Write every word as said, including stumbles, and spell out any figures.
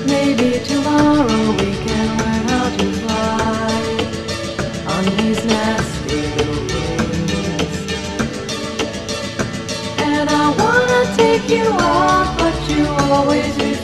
Maybe tomorrow we can learn how to fly on these nasty little wings. And I wanna take you out, but you always refuse.